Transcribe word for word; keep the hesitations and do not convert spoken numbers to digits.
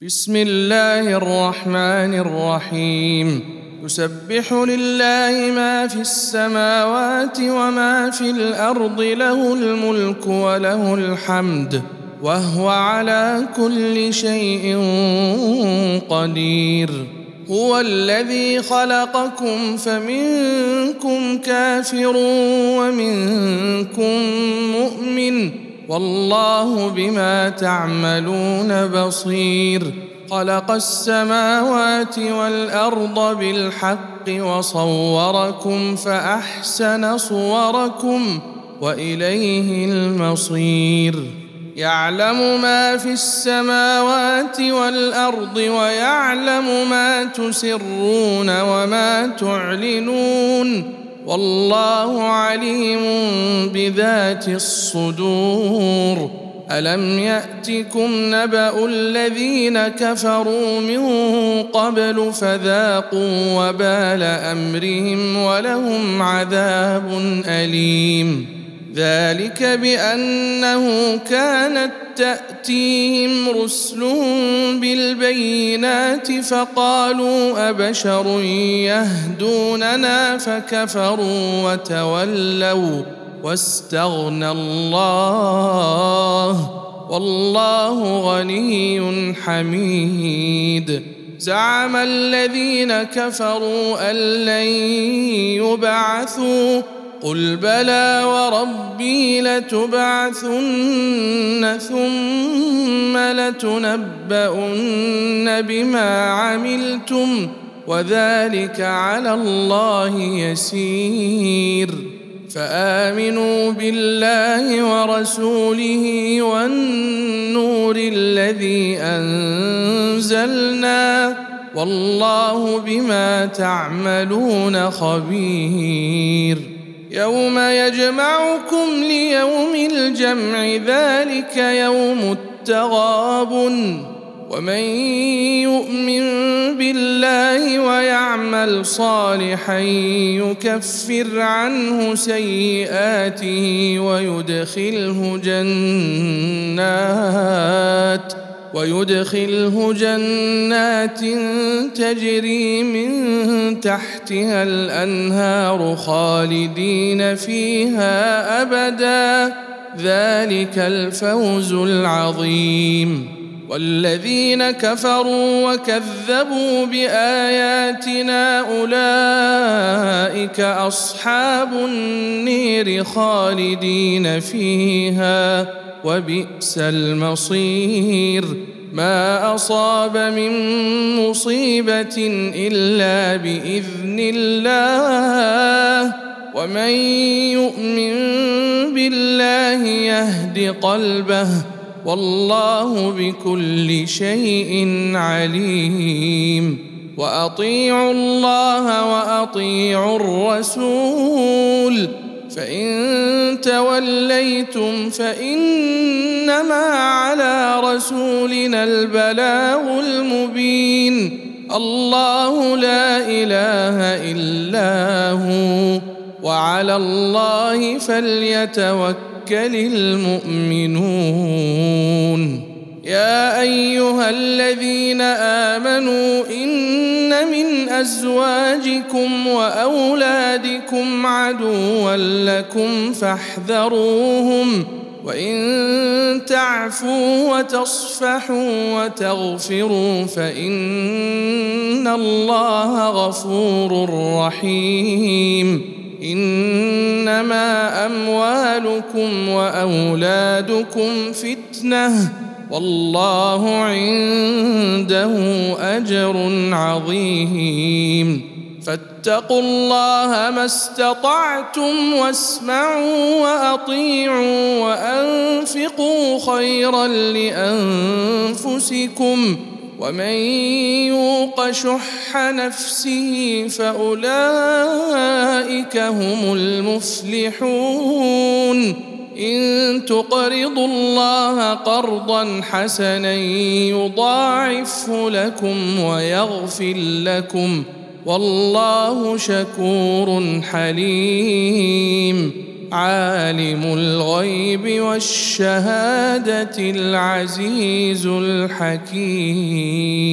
بسم الله الرحمن الرحيم يسبح لله ما في السماوات وما في الأرض له الملك وله الحمد وهو على كل شيء قدير هو الذي خلقكم فمنكم كافر ومنكم مؤمن والله بما تعملون بصير خلق السماوات والأرض بالحق وصوركم فأحسن صوركم وإليه المصير يعلم ما في السماوات والأرض ويعلم ما تسرون وما تعلنون والله عليم بذات الصدور ألم يأتكم نبأ الذين كفروا من قبل فذاقوا وبال أمرهم ولهم عذاب أليم ذلك بأنه كانت تأتيهم رسلهم بالبينات فقالوا أبشر يهدوننا فكفروا وتولوا واستغنى الله والله غني حميد زعم الذين كفروا أن لن يبعثوا قل بلى وربي لتبعثن ثم لتنبؤن بما عملتم وذلك على الله يسير فآمنوا بالله ورسوله والنور الذي أنزلنا والله بما تعملون خبير يوم يجمعكم ليوم الجمع ذلك يوم التغابن ومن يؤمن بالله ويعمل صالحا يكفر عنه سيئاته ويدخله جنات ويدخله جنات تجري من تحتها الأنهار خالدين فيها أبدا ذلك الفوز العظيم والذين كفروا وكذبوا بآياتنا أولئك أصحاب النير خالدين فيها وبئس المصير ما أصاب من مصيبة إلا بإذن الله ومن يؤمن بالله يهد قلبه والله بكل شيء عليم وأطيعوا الله وأطيعوا الرسول فإن توليتم فإنما على رسولنا البلاغ المبين الله لا إله إلا هو وعلى الله فليتوكل المؤمنون يا أيها الذين آمنوا إن من أزواجكم وأولادكم عدوا لكم فاحذروهم وإن تعفوا وتصفحوا وتغفروا فإن الله غفور رحيم إنما أموالكم وأولادكم فتنة والله عنده أجر عظيم فاتقوا الله ما استطعتم واسمعوا وأطيعوا وأنفقوا خيرا لأنفسكم ومن يوق شح نفسه فأولئك هم المفلحون إن تقرضوا الله قرضا حسنا يضاعفه لكم ويغفر لكم والله شكور حليم عالم الغيب والشهادة العزيز الحكيم.